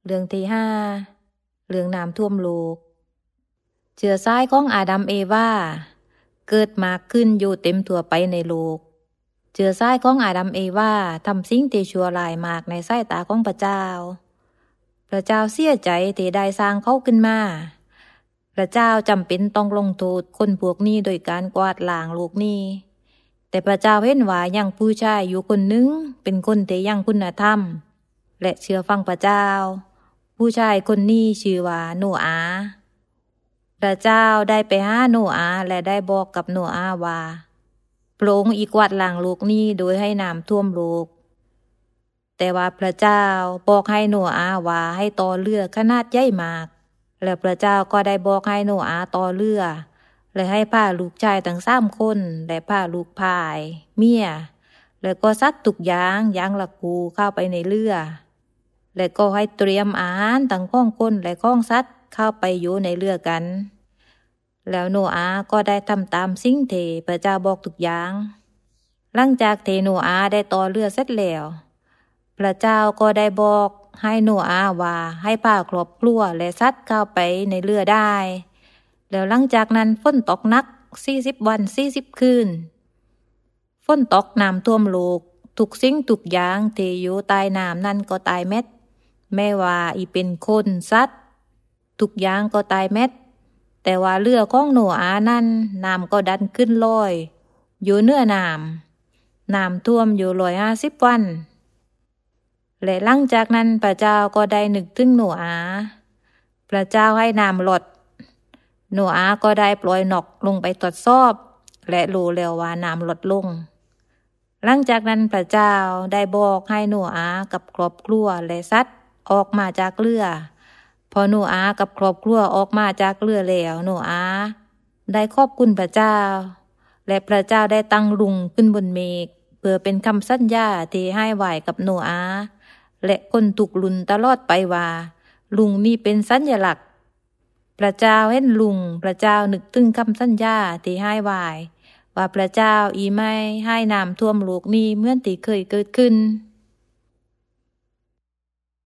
เรื่องที่ห้าเรื่องน้ำท่วมโลกเชื้อสายของอาดัมเอวาเกิดมากขึ้นอยู่เต็มทั่วไปในโลกเชื้อสายของอาดัมเอวาทำสิ่งที่ชั่วร้ายมากในสายตาของพระเจ้าพระเจ้าเสียใจที่ได้สร้างเขาขึ้นมาพระเจ้าจำเป็นต้องลงโทษคนพวกนี้โดยการกวาดล้างโลกนี้แต่พระเจ้าเห็นว่ายังผู้ชายอยู่คนหนึ่งเป็นคนที่ยังคุณธรรมและเชื่อฟังพระเจ้าผู้ชายคนนี้ชื่อว่าโนอาห์พระเจ้าได้ไปหาโนอาห์และได้บอกกับโนอาห์ว่าพระองค์อีกวาดล้างโลกนี้โดยให้น้ำท่วมโลกแต่ว่าพระเจ้าบอกให้โนอาห์ว่าให้ต่อเรือขนาดใหญ่มากและพระเจ้าก็ได้บอกให้โนอาห์ต่อเรือและให้พาลูกชายทั้ง3 คนและพาลูกพายเมียแล้วก็สัตว์ทุกอย่างละกูเข้าไปในเรือและก็ให้เตรียมอาหารทั้งของคนและของสัตว์เข้าไปอยู่ในเรือกันแล้วโนอาห์ก็ได้ทำตามสิ่งที่พระเจ้าบอกทุกอย่างหลังจากที่โนอาห์ได้ต่อเรือเสร็จแล้วพระเจ้าก็ได้บอกให้โนอาห์ว่าให้พาครอบครัวและสัตว์เข้าไปในเรือได้แล้วหลังจากนั้นฝนตกหนัก40 วัน40 คืนฝนตกน้ำท่วมโลกทุกสิ่งทุกอย่างที่อยู่ใต้น้ำนั้นก็ตายเม็ดแม้ว่าอีเป็นคนสัตว์ทุกอย่างก็ตายเม็ดแต่ว่าเรือของโนอาห์นั้นน้ำก็ดันขึ้นลอยอยู่เหนือน้ำท่วมอยู่150 วันและหลังจากนั้นพระเจ้าก็ได้นึกถึงโนอาห์พระเจ้าให้น้ำลดโนอาห์ก็ได้ปล่อยนกลงไปตรวจสอบและรู้แล้วว่าน้ำลดลงหลังจากนั้นพระเจ้าได้บอกให้โนอาห์กับครอบครัวและสัตว์ออกมาจากเรือพอโนอาห์กับครอบครัวออกมาจากเรือแล้วโนอาห์ได้ขอบคุณพระเจ้าและพระเจ้าได้ตั้งลุงขึ้นบนเมฆเพื่อเป็นคำสัญญาที่ให้ไว้กับโนอาห์และคนทุกรุ่นตลอดไปว่าลุงนี้เป็นสัญลักษณ์พระเจ้าเห็นลุงพระเจ้านึกถึงคำสัญญาที่ให้ไว้ว่าพระเจ้าอีไม่ให้น้ำท่วมโลกนี้เหมือนที่เคยเกิดขึ้น